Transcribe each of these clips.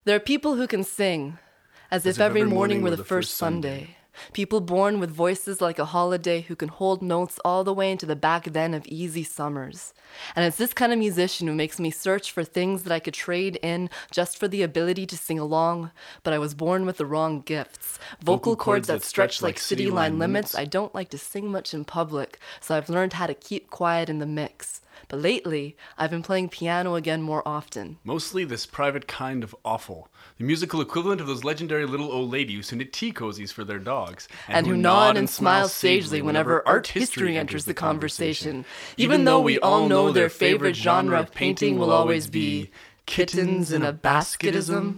There are people who can sing, as if every morning were the first Sunday. People born with voices like a holiday who can hold notes all the way into the back then of easy summers. And it's this kind of musician who makes me search for things that I could trade in just for the ability to sing along, but I was born with the wrong gifts. Vocal cords that stretch like city line limits. I don't like to sing much in public, so I've learned how to keep quiet in the mix. But lately, I've been playing piano again more often. Mostly this private kind of awful. The musical equivalent of those legendary little old ladies who knit tea cozies for their dogs. And who nod and smile sagely whenever art history enters the conversation. Even though we all know their favorite genre of painting will always be kittens in a basketism.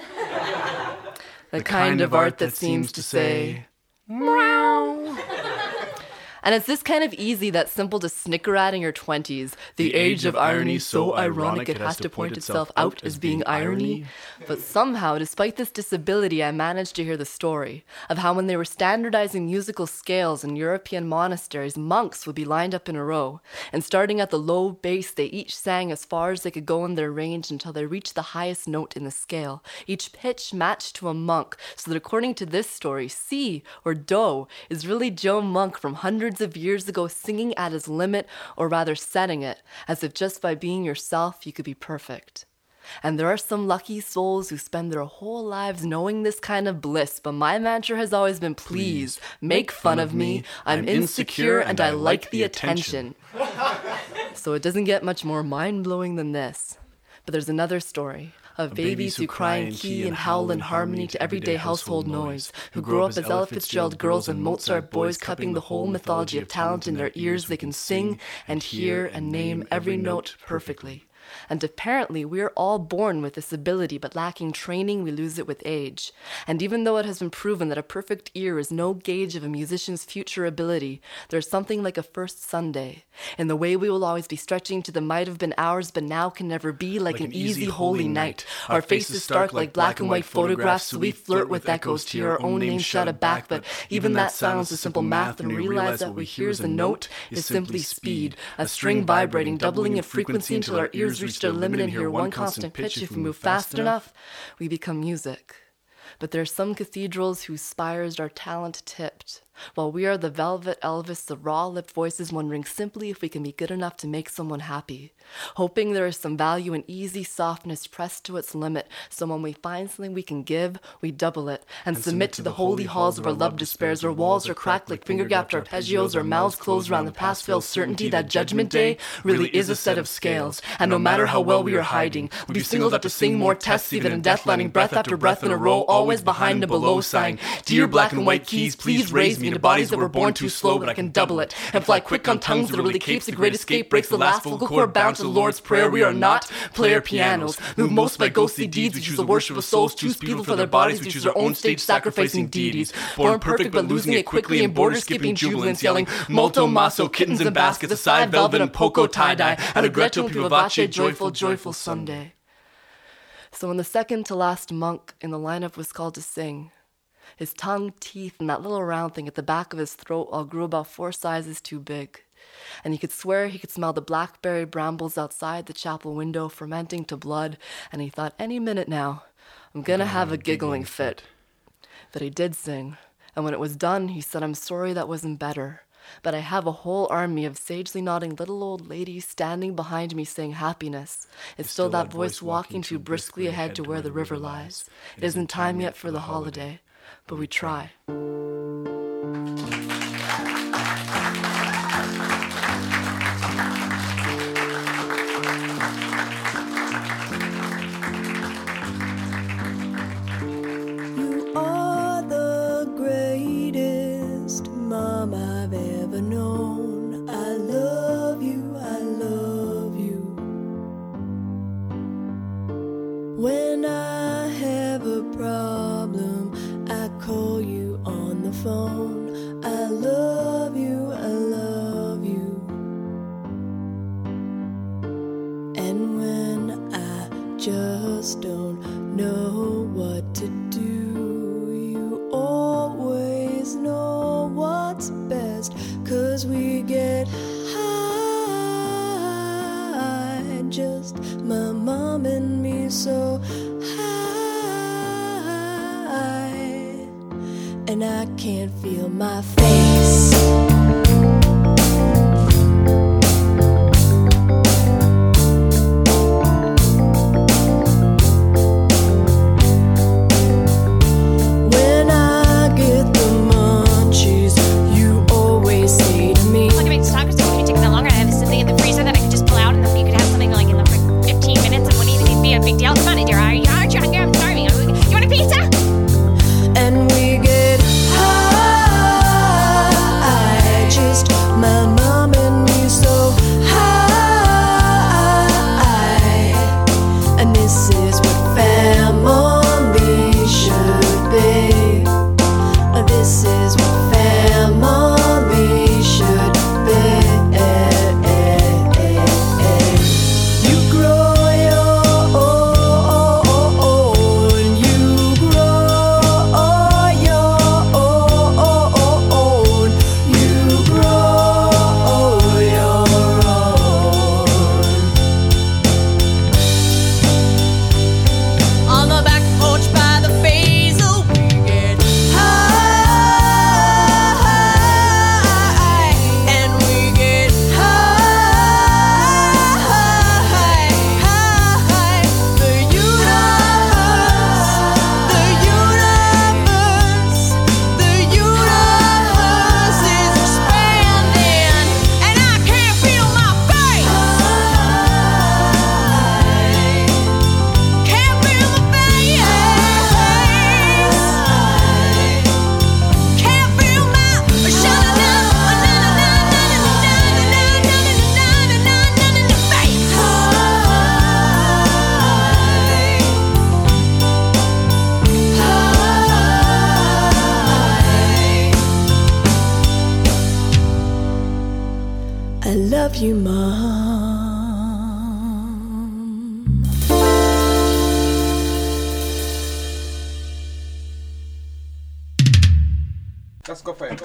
The kind of art that seems to say, meow. And it's this kind of easy that's simple to snicker at in your 20s. The age of irony, so ironic it has to point itself out as being irony. But somehow, despite this disability, I managed to hear the story of how when they were standardizing musical scales in European monasteries, monks would be lined up in a row. And starting at the low bass, they each sang as far as they could go in their range until they reached the highest note in the scale. Each pitch matched to a monk, so that according to this story, C, or Do, is really Joe Monk from hundreds of years ago singing at his limit, or rather setting it, as if just by being yourself you could be perfect. And there are some lucky souls who spend their whole lives knowing this kind of bliss, but my mantra has always been, please, make fun of me. I'm insecure and I like the attention. So it doesn't get much more mind-blowing than this. But there's another story of babies who cry in key and howl in harmony to everyday household noise, who grow up as Ella Fitzgerald girls and Mozart boys, cupping the whole mythology of talent in their ears. They can sing and hear and name every note perfectly. And apparently we are all born with this ability, but lacking training, we lose it with age. And even though it has been proven that a perfect ear is no gauge of a musician's future ability, there's something like a first Sunday, in the way we will always be stretching to the might have been ours, but now can never be, like an easy holy night. Our faces stark like black and white photographs, so we flirt with echoes to your own name shouted back, but even that sounds is simple math, and we realize that what we hear as a note is simply speed, a string vibrating, doubling in frequency until our ears reach their limit and hear one constant pitch. If we move fast enough, we become music. But there are some cathedrals whose spires are talent tipped, while we are the velvet Elvis, the raw-lipped voices wondering simply if we can be good enough to make someone happy, hoping there is some value in easy softness pressed to its limit, so when we find something we can give, we double it, and submit to the holy halls of our love despairs, where walls are cracked like finger-gapped arpeggios, our mouths closed around the past-fail certainty that judgment day really is a set of scales, and no matter how well we are hiding, we'll be singled out to sing more tests, even in death, landing breath after breath in a row, always behind and below, sighing, dear black and white keys, please raise me into bodies that were born too slow, but I can double it and fly quick on tongues that are really capes. The great escape breaks the last vocal cord bound to the Lord's Prayer. We are not player pianos, moved most by ghostly deeds. We choose the worship of souls, choose people for their bodies. We choose our own stage, sacrificing deities. Born perfect, but losing it quickly in border skipping jubilance, yelling molto maso, kittens in baskets, aside velvet and poco tie-dye, allegretto più vivace, joyful, joyful Sunday. So when the second to last monk in the lineup was called to sing, his tongue, teeth, and that little round thing at the back of his throat all grew about 4 sizes too big. And he could swear he could smell the blackberry brambles outside the chapel window fermenting to blood, and he thought, any minute now, I'm gonna have a giggling fit. But he did sing, and when it was done, he said, I'm sorry that wasn't better, but I have a whole army of sagely nodding little old ladies standing behind me saying happiness. It's still that voice walking too briskly ahead to where the river lies. It isn't time yet for the holiday, but we try. You are the greatest mom I've ever known. I love you, I love you. When I have a problem, I call you on the phone. I love you, I love you. And when I just don't know what to do, you always know what's best, 'cause we get high, just my mom and me, so high. and I can't feel my face. When I get the munchies, you always say to me, Look, I mean, tacos don't take that long. I have something in the freezer that I could just pull out, and then you could have something like in like 15 minutes. It wouldn't even be a big deal. It's fun, dear. Aren't you hungry? I'm starving. You want a pizza? and we get high. Just my mom and me so high. And this is what family should be. This is what family should be. You grow your own. You grow your own. You grow your own. On the back porch by the basil, we get high, and we get high. The universe is expanding, and I can't feel my face. Can't feel my face. Can't feel my I love you, Mom. Let's go for it.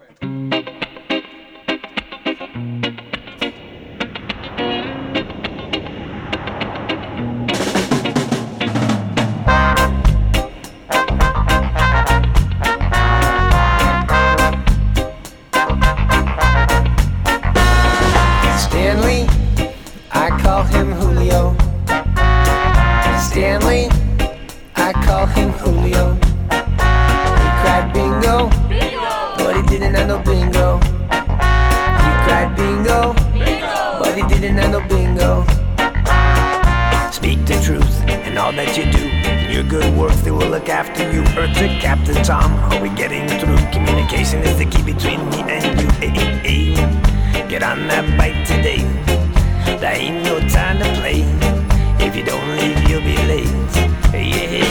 Stanley, I call him Julio. Stanley, I call him Julio. He cried bingo, but he didn't have no bingo. He cried bingo, but he didn't have no bingo. Speak the truth in all that you do. Your good works, they will look after you. Earth to Captain Tom, are we getting through? Communication is the key between me and you. Hey, hey, hey. Get on that bike today. There ain't no time to play. If you don't leave, you'll be late. Hey, hey, hey.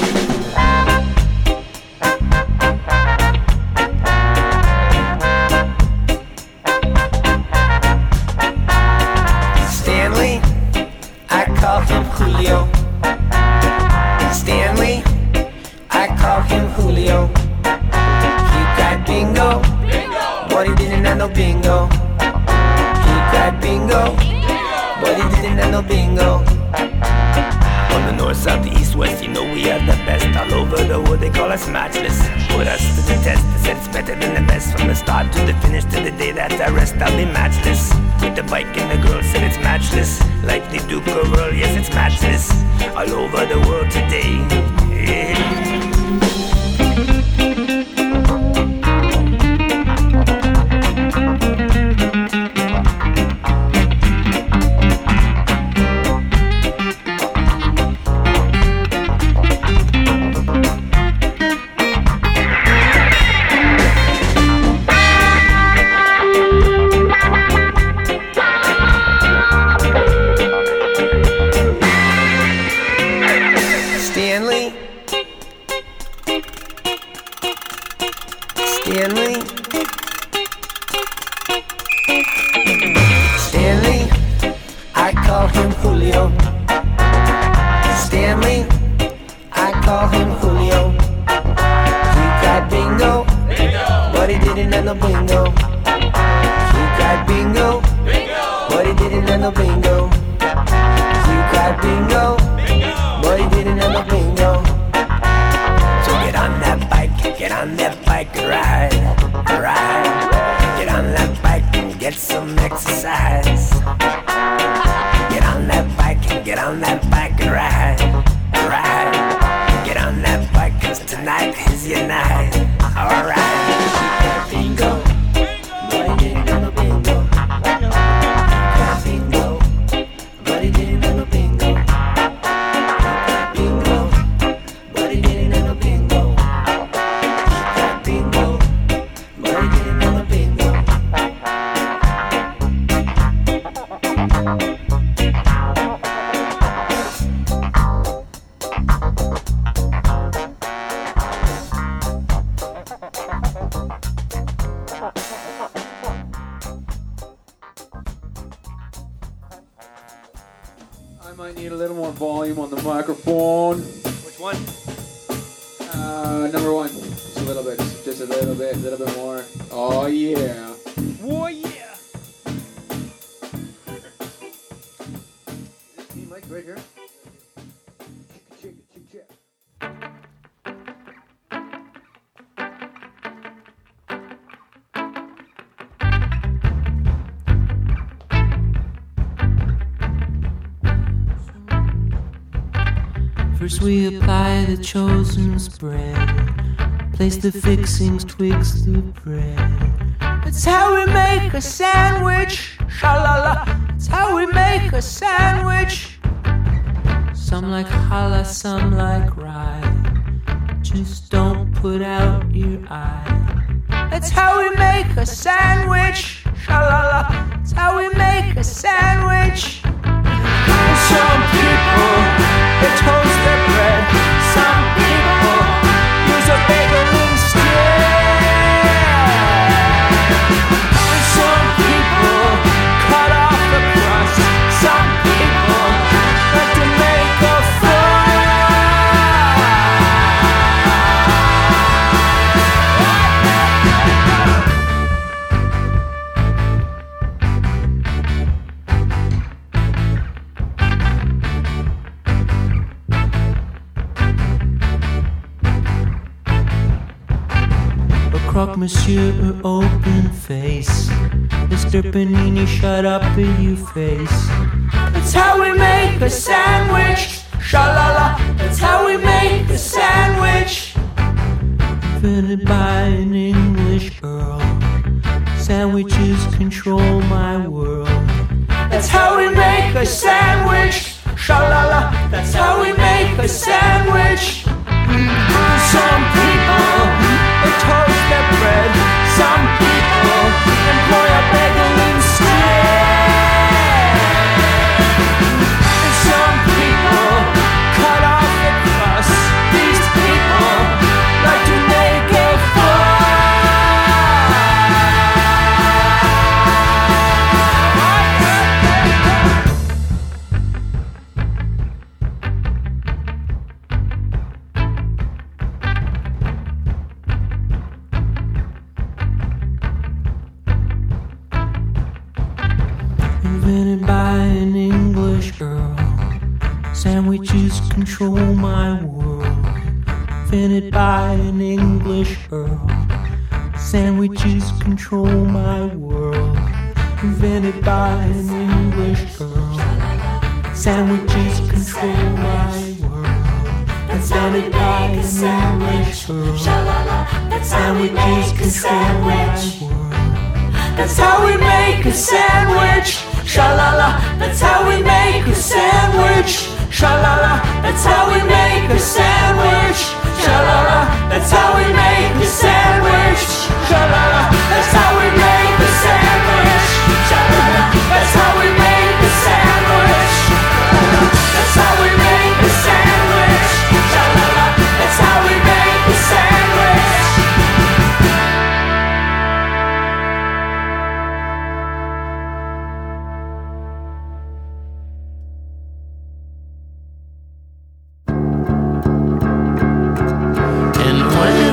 Stanley, I call him Julio. Stanley, I call him Julio. He cried bingo, but he didn't have no bingo. He cried bingo, but he didn't have no bingo. On the north, south, the east, west, you know we are the best. All over the world, they call us matchless. Put us to the test, they said it's better than the best. From the start to the finish, to the day that I rest, I'll be matchless. With the bike and the girl, said it's matchless. Like the Duke of Earl, yes, it's matchless. All over the world today. Yeah. Stanley, Stanley, Stanley, I call him Julio. Stanley, I call him Julio. He cried bingo, but he didn't have no bingo. He cried bingo, but he didn't have no bingo. He cried bingo, but he didn't have no bingo. So get on that bike, get on that volume on the microphone. Which one? Number one. Just a little bit. Just a little bit more. Oh yeah. Oh yeah. Mic right here. First we apply the chosen spread, place the fixings twixt the bread. That's how we make a sandwich, sha-la-la. That's how we make a sandwich. Some like challah, some like rye. Just don't put out your eye. That's how we make a sandwich, sha-la-la. That's how we make a sandwich. Some people, they toast their bread. Some people use a bagel instead. Some people cut off the crust. Some people like to make a Croque Monsieur, open face. Mr. Panini, shut up, you face. That's how we make a sandwich. Sha-la-la, that's how we make a sandwich. Invented by an English earl. Sandwiches control my world. That's how we make a sandwich. Sha-la-la, that's how we make a sandwich. Some people, they toast their bread. Some people employ a bagel instead. And some people cut off the crust. These people like to make a invented by an English earl. Sandwiches control my world. Invented by an English earl. Sandwiches control my world. Invented by an English earl. Sandwiches control my world. Invented by an English earl. Sandwiches control my world. That's how we make a sandwich. Sha-la-la, that's how we make a sandwich. Sha-la-la, that's how we make a sandwich. Sha-la-la, that's how we make a sandwich. Sha-la-la, that's how we make a sandwich. Sha-la-la, that's how we make a sandwich. That's how we make a sandwich. Sha-la-la, that's how we make a sandwich. And when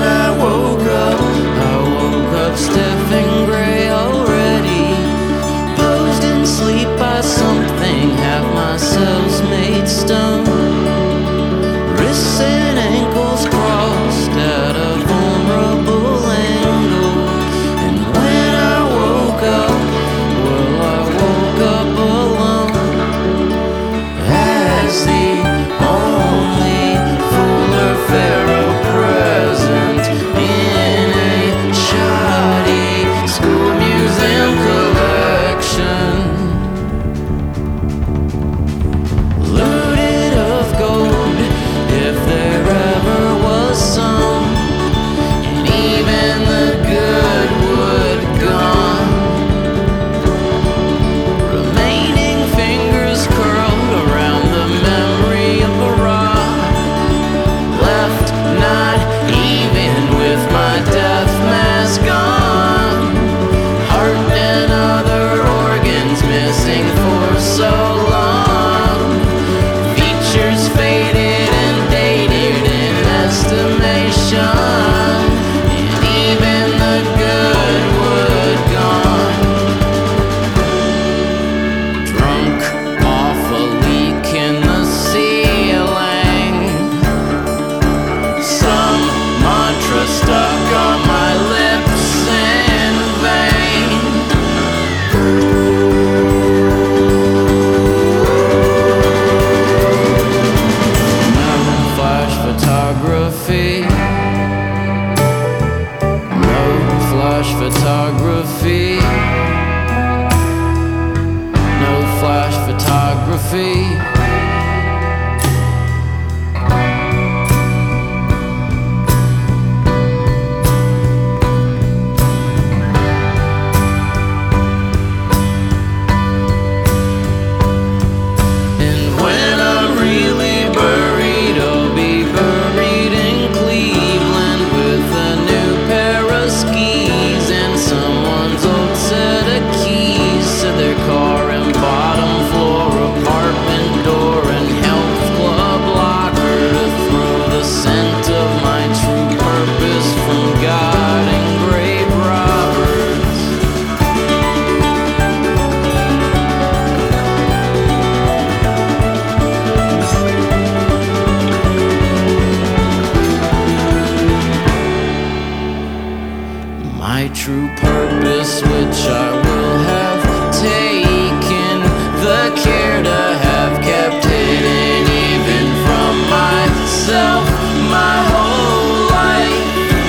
my whole life.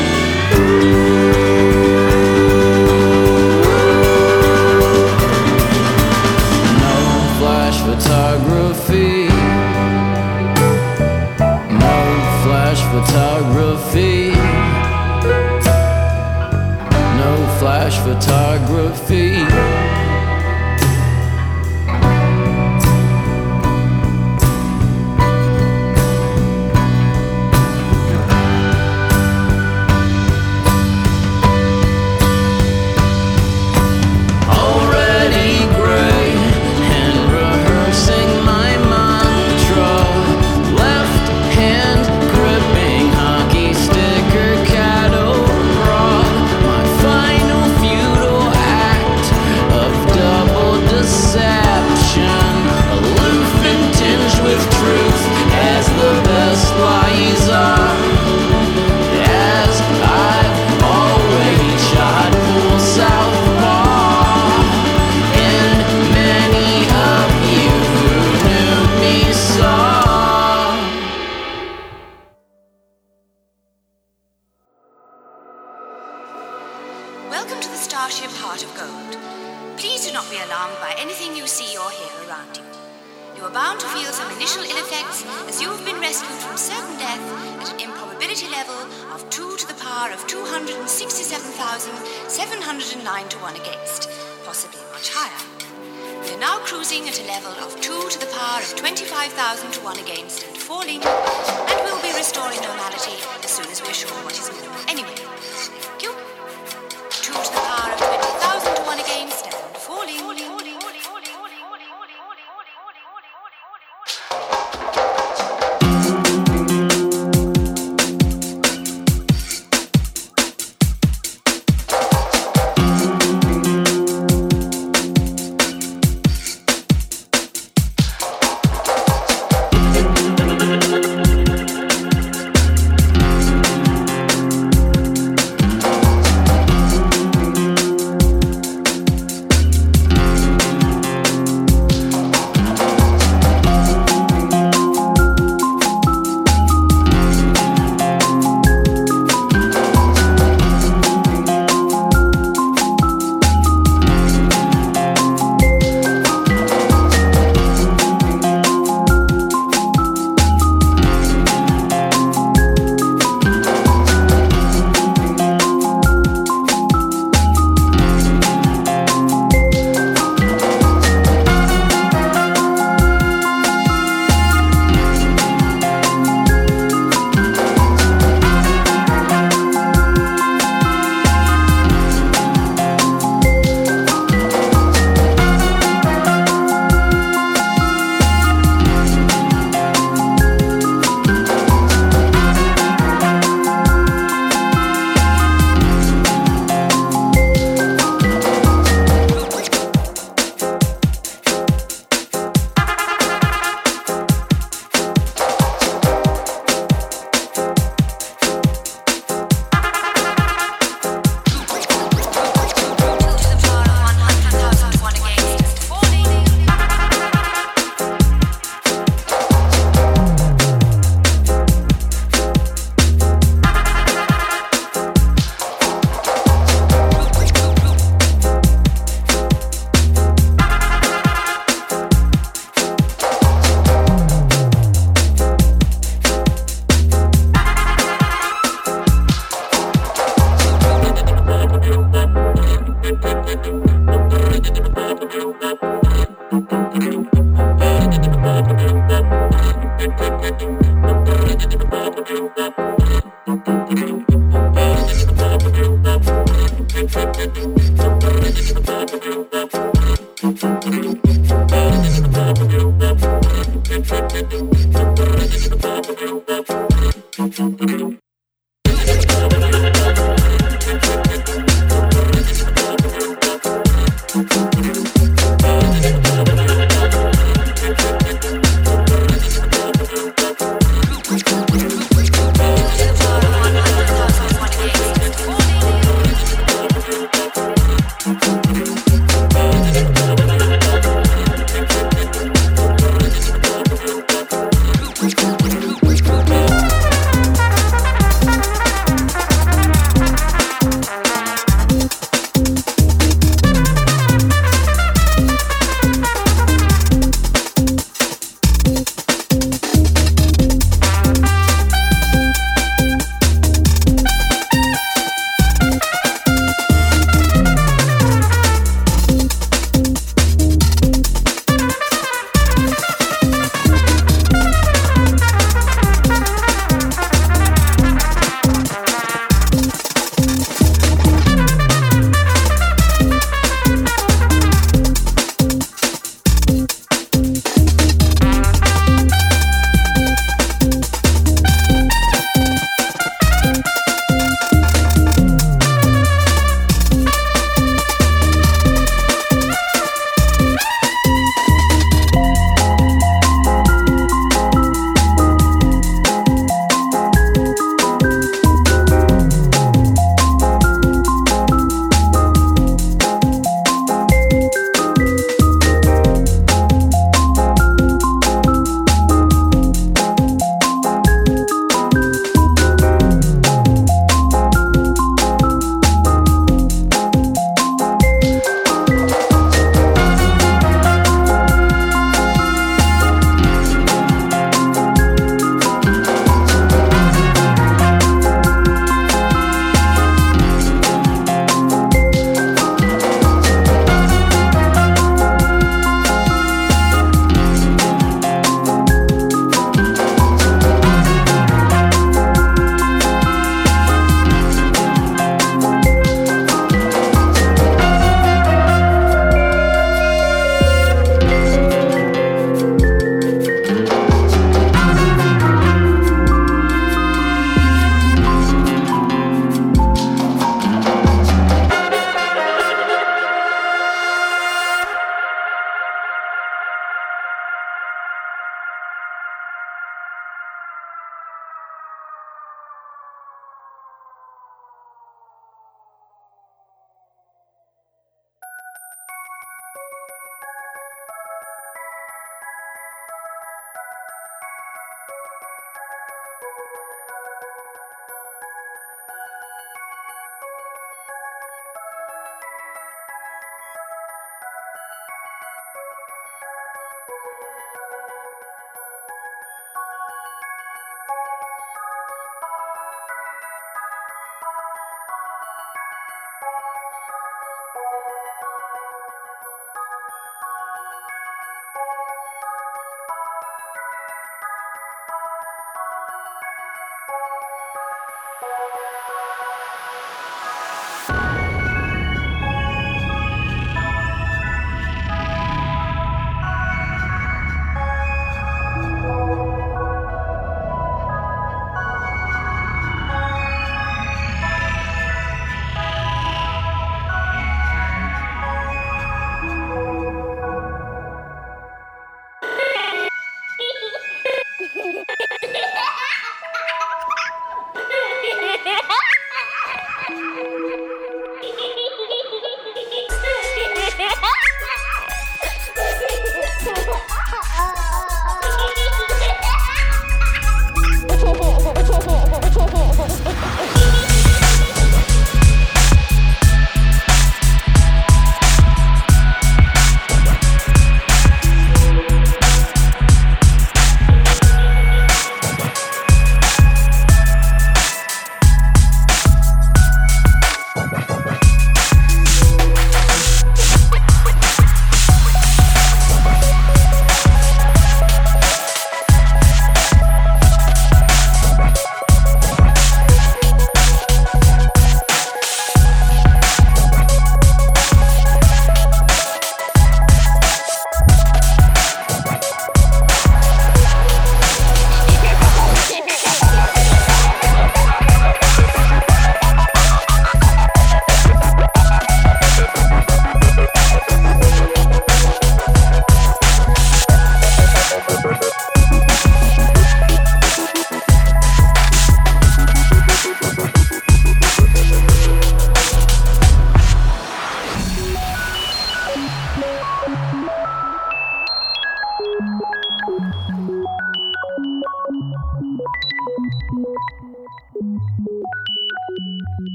No flash photography. No flash photography. No flash photography. Welcome to the starship Heart of Gold. Please do not be alarmed by anything you see or hear around you. You are bound to feel some initial ill effects as you have been rescued from certain death at an improbability level of 2 to the power of 267,709 to 1 against, possibly much higher. We are now cruising at a level of 2 to the power of 25,000 to 1 against and falling, and will be restoring normality as soon as we are sure what is minimal anyway. Thank you. 2 to the power of 20,000 to 1 against and falling.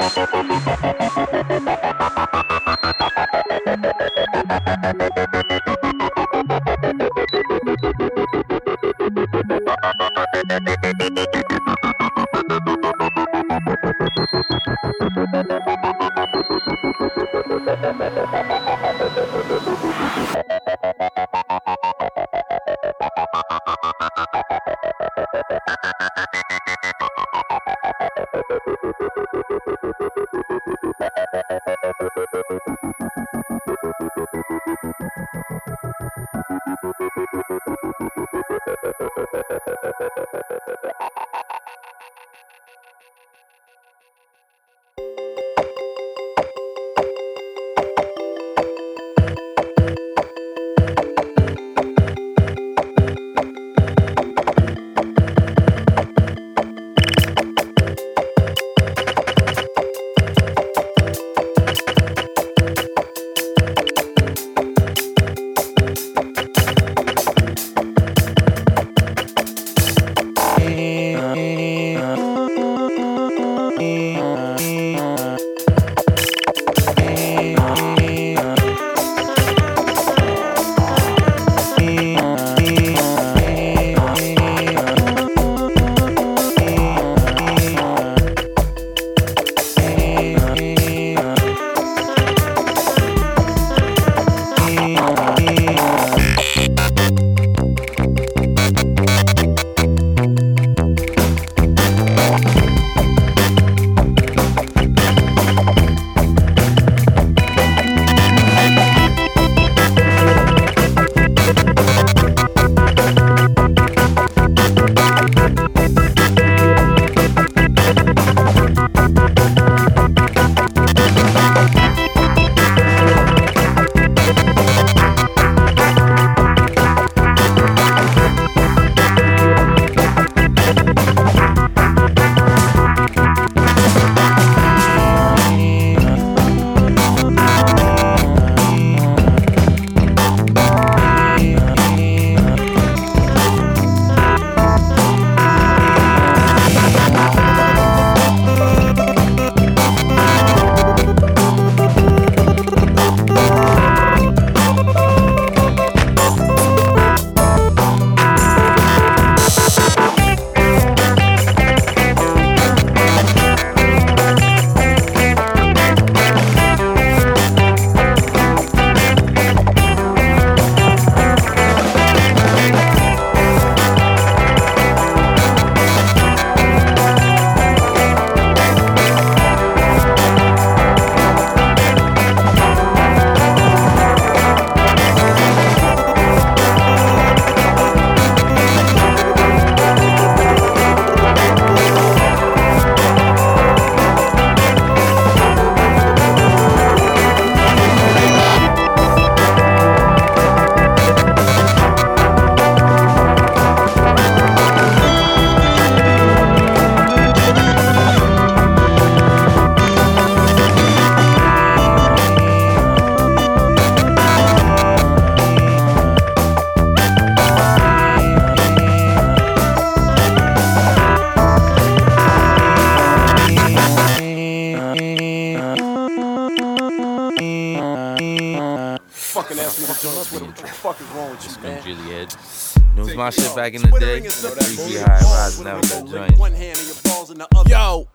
Fucking ask me to join us. What the fuck is wrong with you, man? Juliet. It was my shit back in the day. 3G high rise, never that joint. One hand and your balls in the other. Yo.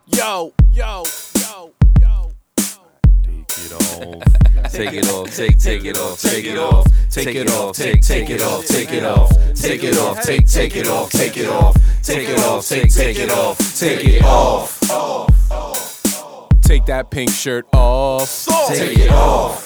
Take it off, take it off, take it off, take it off, take it off, take it off, take it off, take it off, take it off, take it off, take it off, take it off. Take that pink shirt off. Take it off.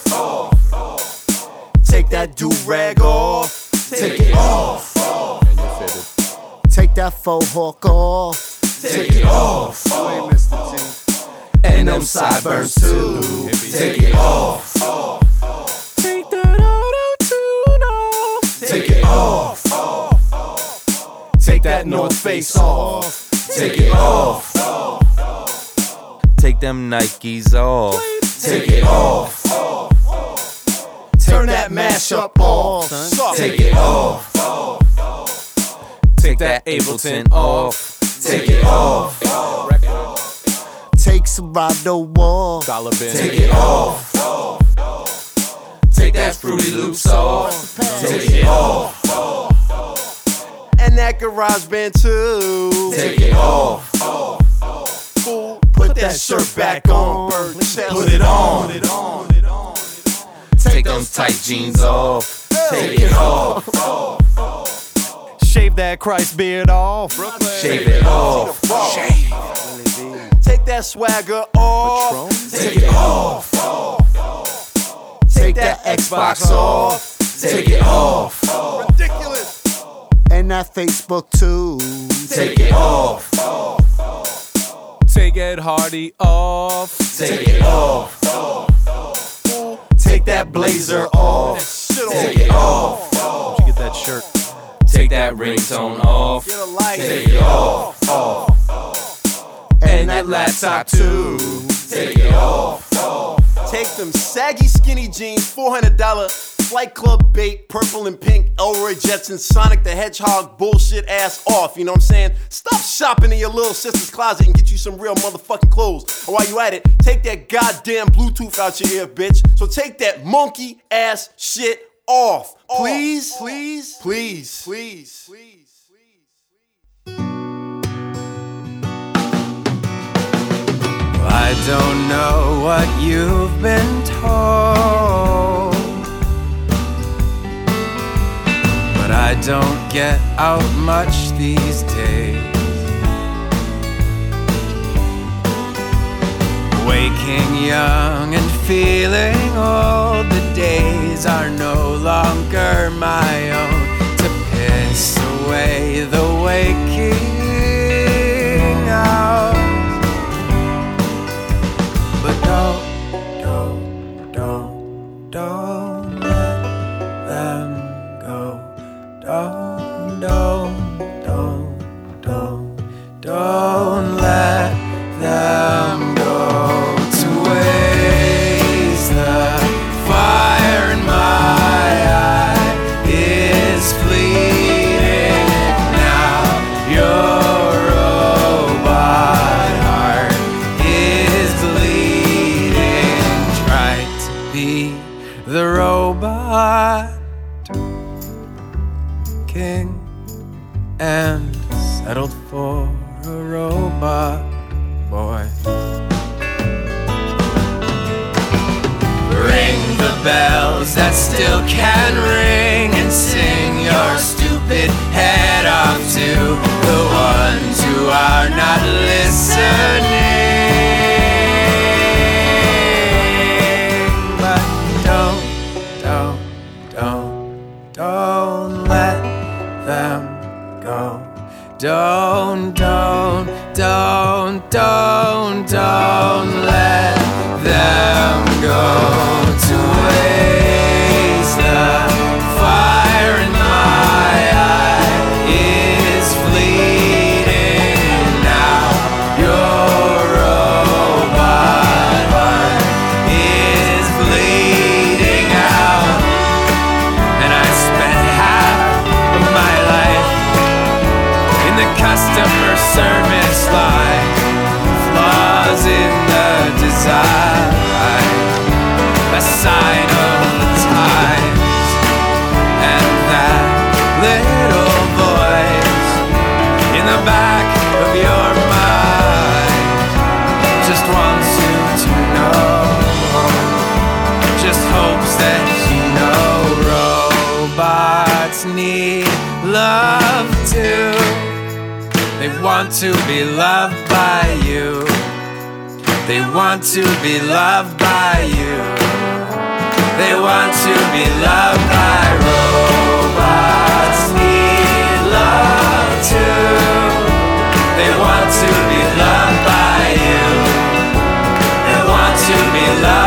Take that do-rag off. Take it off. Take that faux hawk off. Take it off. And them sideburns too. Take it off. Take that auto-tune off. Take it off. Take that North Face off. Take it off. Take them Nikes off. Take it off. Turn that mashup off. Take it off. Take that Ableton off. Take it off. take Serato off. Take it off. Take that Fruity Loops off. Take it off. And that garage band too. Take it off. Fool, put that shirt back on. Put it on. Take them tight jeans off. Take it off. Shave that Christ beard off. Shave it off. Take that swagger off. Take it off. Take that Xbox off. Take it off. Ridiculous. And that Facebook too. Take it off. Take Ed Hardy off. Take it off. Take that blazer off. Take it off. Where'd you get that shirt? Take that ringtone off. Take it off. And that laptop too. Take it off. Take them saggy skinny jeans, $400 Flight Club bait, purple and pink, Elroy Jetson, Sonic the Hedgehog bullshit ass off, you know what I'm saying? Stop shopping in your little sister's closet and get you some real motherfucking clothes. And while you at it, take that goddamn Bluetooth out your ear, bitch. So take that monkey ass shit off. Please, please, please, please, please. I don't know what you've been told, but I don't get out much these days. Waking young and feeling old, the days are no longer my own. To piss away the waking hours. But don't let them go. Don't let them go. To waste the fire in my eye is fleeting now. Your robot heart is bleeding. Try to be the robot king and settled for a robot boy. Ring the bells that still can ring and sing your stupid head off to the ones who are not listening. But don't let them go. Don't let them go. To waste the fire in my eye is fleeting now. Your robot heart is bleeding out. And I spent half of my life in the customer service line. Flaws in the design, a sign of the times. And that little voice in the back of your mind just wants you to know, just hopes that you know. Robots need love too. They want to be loved by you. They want to be loved by you. They want to be loved by robots. Need love too. They want to be loved by you. They want to be loved.